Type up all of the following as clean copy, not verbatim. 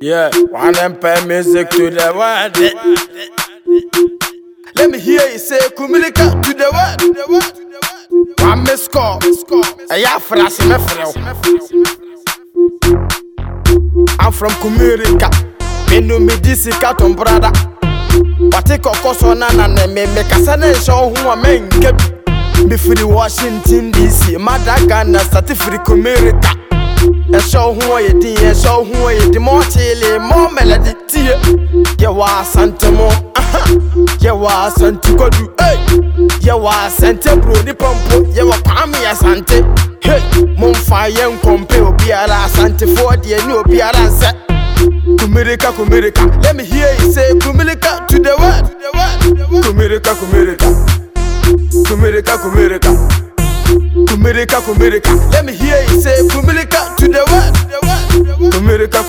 Yeah, one empire music to the world. Let me hear you say Kumilika to the world. One miss call. I I'm from Kumilika. Me no me this carton brother. But take a course on and me kasane show who a man kept me free Washington DC. Madagana started free Kumilika. And show who I did, and show who I did more chili, more melody. You was Santamo, you was Santicodu, you was Santa Brody Pompo, you were Pamia Sante, hey, Monfire and Compeo Biara Sante for the new Biara set. Kumilika, let me hear you say Kumilika to the world. Kumilika, let me hear you say Kumilika to the world. Kumilika,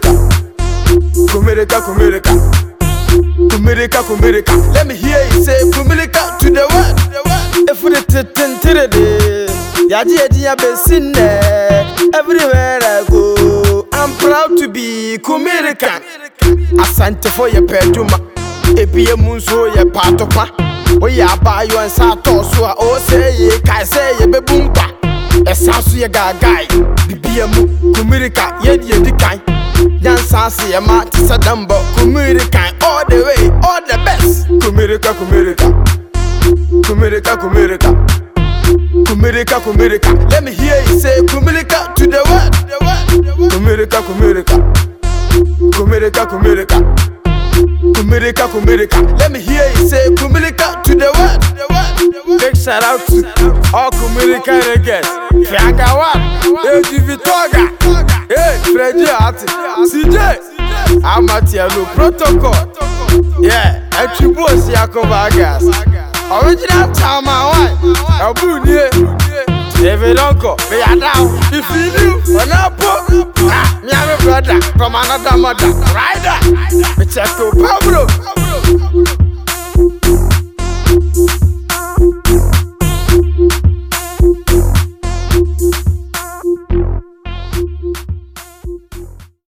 let me hear you say Kumilika to the world. If we everywhere I go, I'm proud to be Kumilika. Asante for your peduma, Ebie Munso ye patopa. We are by you and Sato, so I say ye, Kai say ye bebumpa. A sasu ye guy, BBM, Kumilika, ye kind. Yan Sansi, a mat, Sadambo, Kumilika, all the way, all the best. Kumilika, let me hear you say Kumilika to the world. Kumilika, let me hear you say Kumilika to the world. Big shout out to all Kumilika guests. Fiangawa, Vitoga, hey, Freddy Ati, CJ, Amatiano Protocol, yeah, and Chibos Yakovagas. Original time, my wife, Abu Nye, David Uncle, we are now. If you knew, when I put, me and my brother from another mother, Rider, we check to Pablo,